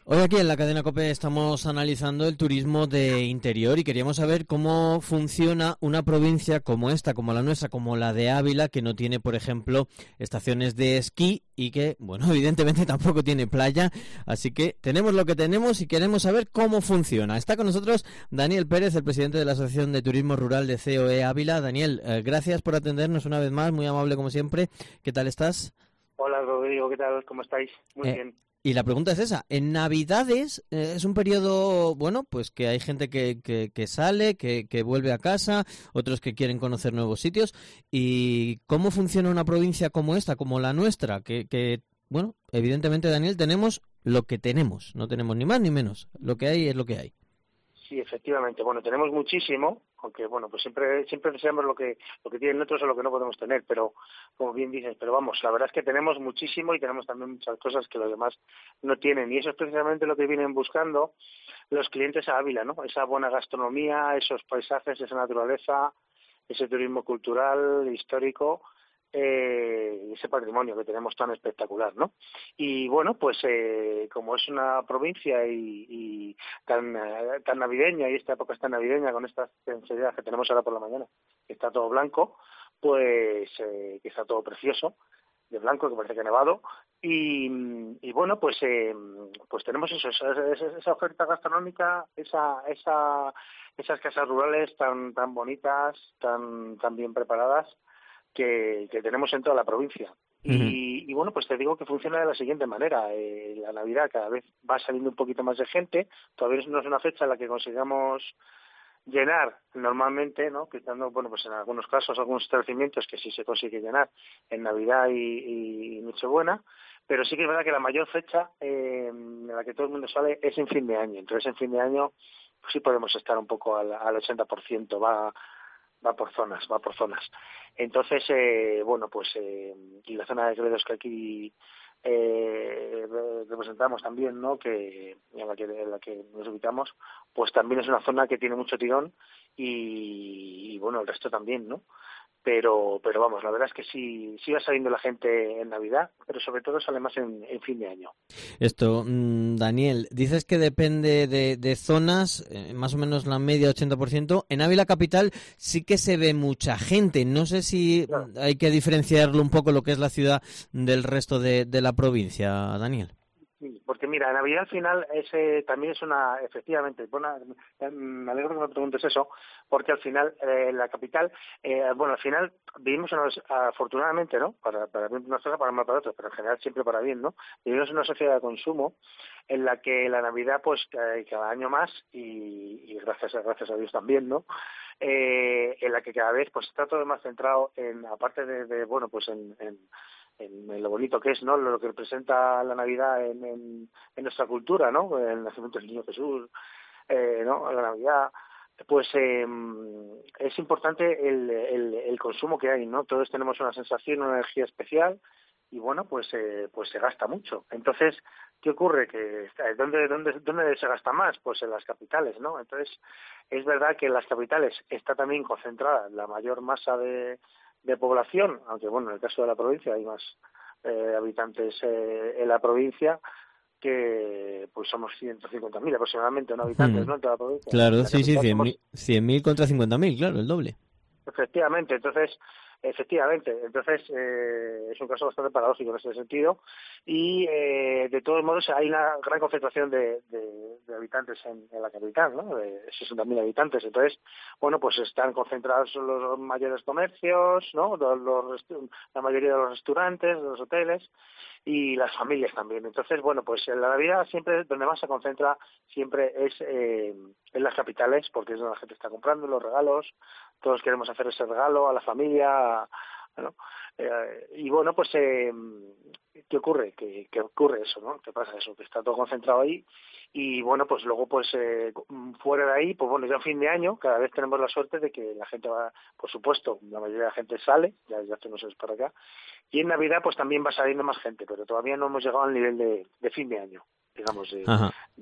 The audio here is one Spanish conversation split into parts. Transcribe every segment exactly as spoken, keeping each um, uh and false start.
Hoy aquí en la cadena COPE estamos analizando el turismo de interior y queríamos saber cómo funciona una provincia como esta, como la nuestra, como la de Ávila, que no tiene, por ejemplo, estaciones de esquí y que, bueno, evidentemente tampoco tiene playa. Así que tenemos lo que tenemos y queremos saber cómo funciona. Está con nosotros Daniel Pérez, el presidente de la Asociación de Turismo Rural de C O E Ávila. Daniel, eh, gracias por atendernos una vez más, muy amable como siempre. ¿Qué tal estás? Hola Rodrigo, ¿qué tal? ¿Cómo estáis? Muy Eh, bien. Y la pregunta es esa, en Navidades eh, es un periodo, bueno, pues que hay gente que, que, que sale, que, que vuelve a casa, otros que quieren conocer nuevos sitios. ¿Y cómo funciona una provincia como esta, como la nuestra? Que, que, bueno, evidentemente, Daniel, tenemos lo que tenemos, no tenemos ni más ni menos. Lo que hay es lo que hay. Sí, efectivamente. Bueno, tenemos muchísimo, aunque bueno, pues siempre siempre deseamos lo que lo que tienen otros o lo que no podemos tener, pero como bien dices, pero vamos, la verdad es que tenemos muchísimo y tenemos también muchas cosas que los demás no tienen, y eso es precisamente lo que vienen buscando los clientes a Ávila, ¿no? Esa buena gastronomía, esos paisajes, esa naturaleza, ese turismo cultural, histórico, eh, ese patrimonio que tenemos tan espectacular, ¿no? Y bueno, pues eh, como es una provincia y, y tan eh, tan navideña, y esta época es tan navideña con esta sensibilidad que tenemos ahora por la mañana, que está todo blanco, pues eh, que está todo precioso, de blanco, que parece que ha nevado, y, y bueno, pues eh, pues tenemos eso, esa, esa, esa oferta gastronómica, esa esa esas casas rurales tan tan bonitas, tan tan bien preparadas, que, que tenemos en toda la provincia. Ujú. Y, y bueno, pues te digo que funciona de la siguiente manera. Eh, la Navidad cada vez va saliendo un poquito más de gente. Todavía no es una fecha en la que consigamos llenar normalmente, ¿no? Quitando, bueno, pues en algunos casos, algunos establecimientos que sí se consigue llenar en Navidad y, y Nochebuena, pero sí que es verdad que la mayor fecha eh, en la que todo el mundo sale es en fin de año. Entonces, en fin de año pues sí podemos estar un poco al, al ochenta por ciento, va va por zonas, va por zonas. Entonces, eh, bueno, pues eh, y la zona de Gredos que aquí eh, representamos también, ¿no? Que en la que en la que nos ubicamos, pues también es una zona que tiene mucho tirón y, y bueno, el resto también, ¿no? Pero, pero vamos, la verdad es que sí, sí va saliendo la gente en Navidad, pero sobre todo sale más en, en fin de año. Esto, mm, Daniel, dices que depende de, de zonas, eh, más o menos la media ochenta por ciento. En Ávila Capital sí que se ve mucha gente. No sé si Claro. mm, hay que diferenciarlo un poco lo que es la ciudad del resto de, de la provincia, Daniel. Sí, porque mira, Navidad al final es, eh, también es una, efectivamente, buena, eh, me alegro que me preguntes eso, porque al final eh, la capital, eh, bueno, al final vivimos, en una, afortunadamente, ¿no? Para, para bien unas cosas, para mal para otras, pero en general siempre para bien, ¿no? Vivimos en una sociedad de consumo en la que la Navidad, pues, eh, cada año más, y, y gracias, a, gracias a Dios también, ¿no? Eh, en la que cada vez, pues, está todo más centrado en, aparte de, de bueno, pues en, en En, en lo bonito que es, ¿no? Lo que representa la Navidad en, en, en nuestra cultura, ¿no? El nacimiento del niño Jesús, eh, ¿no? La Navidad, pues eh, es importante el, el, el consumo que hay, ¿no? Todos tenemos una sensación, una energía especial y bueno, pues eh, pues se gasta mucho. Entonces, ¿qué ocurre? Que ¿dónde, dónde, dónde se gasta más? Pues en las capitales, ¿no? Entonces, es verdad que en las capitales está también concentrada la mayor masa de de población, aunque bueno, en el caso de la provincia hay más eh, habitantes eh, en la provincia, que pues somos ciento cincuenta mil aproximadamente, ¿no? Habitantes, Hmm. ¿no? En toda la provincia. En Claro, la sí, sí, capital cien somos, mil cien mil contra cincuenta mil, claro, el doble. efectivamente, entonces, efectivamente, entonces eh, es un caso bastante paradójico en ese sentido y eh, de todos modos hay una gran concentración de, de, de habitantes en, en la capital, ¿no? De sesenta mil habitantes, entonces, bueno, pues están concentrados los mayores comercios, ¿no? Los, los, la mayoría de los restaurantes, de los hoteles y las familias también. Entonces, bueno, pues en la Navidad siempre donde más se concentra siempre es eh, en las capitales, porque es donde la gente está comprando los regalos, todos queremos hacer ese regalo a la familia, ¿no? Eh, y bueno, pues, eh, ¿qué ocurre? Que, que ocurre eso, ¿no? ¿Qué pasa? Eso, que está todo concentrado ahí y bueno, pues luego, pues, eh, fuera de ahí, pues bueno, ya en fin de año, cada vez tenemos la suerte de que la gente va, por supuesto, la mayoría de la gente sale, ya, ya hacemos eso para acá, y en Navidad, pues también va saliendo más gente, pero todavía no hemos llegado al nivel de, de fin de año, digamos, de, Ajá. de, de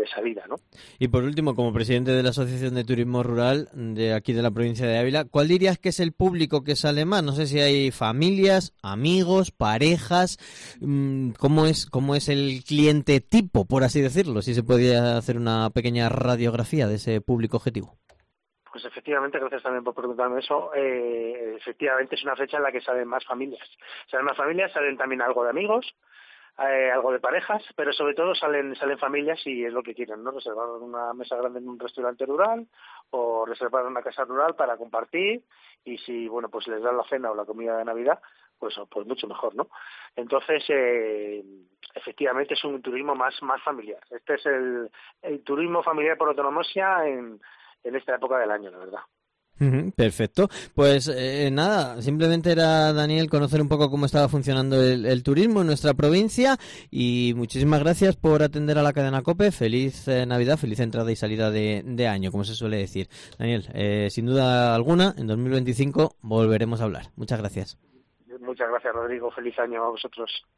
de salida, ¿no? Y por último, como presidente de la Asociación de Turismo Rural de aquí de la provincia de Ávila, ¿cuál dirías que es el público que sale más? No sé si hay familias, amigos, parejas, ¿cómo es, cómo es el cliente tipo, por así decirlo? Si se podía hacer una pequeña radiografía de ese público objetivo. Pues efectivamente, gracias también por preguntarme eso. Eh, efectivamente es una fecha en la que salen más familias. Salen más familias, salen también algo de amigos, eh, algo de parejas, pero sobre todo salen salen familias y es lo que quieren, ¿no? Reservar una mesa grande en un restaurante rural o reservar una casa rural para compartir y si, bueno, pues les dan la cena o la comida de Navidad, pues pues mucho mejor, ¿no? Entonces, eh, efectivamente es un turismo más más familiar. Este es el, el turismo familiar por autonomía en en esta época del año, la verdad. Uh-huh, perfecto. Pues eh, nada, simplemente era, Daniel, conocer un poco cómo estaba funcionando el, el turismo en nuestra provincia y muchísimas gracias por atender a la cadena COPE. Feliz eh, Navidad, feliz entrada y salida de, de año, como se suele decir. Daniel, eh, sin duda alguna, en dos mil veinticinco volveremos a hablar. Muchas gracias. Muchas gracias, Rodrigo. Feliz año a vosotros.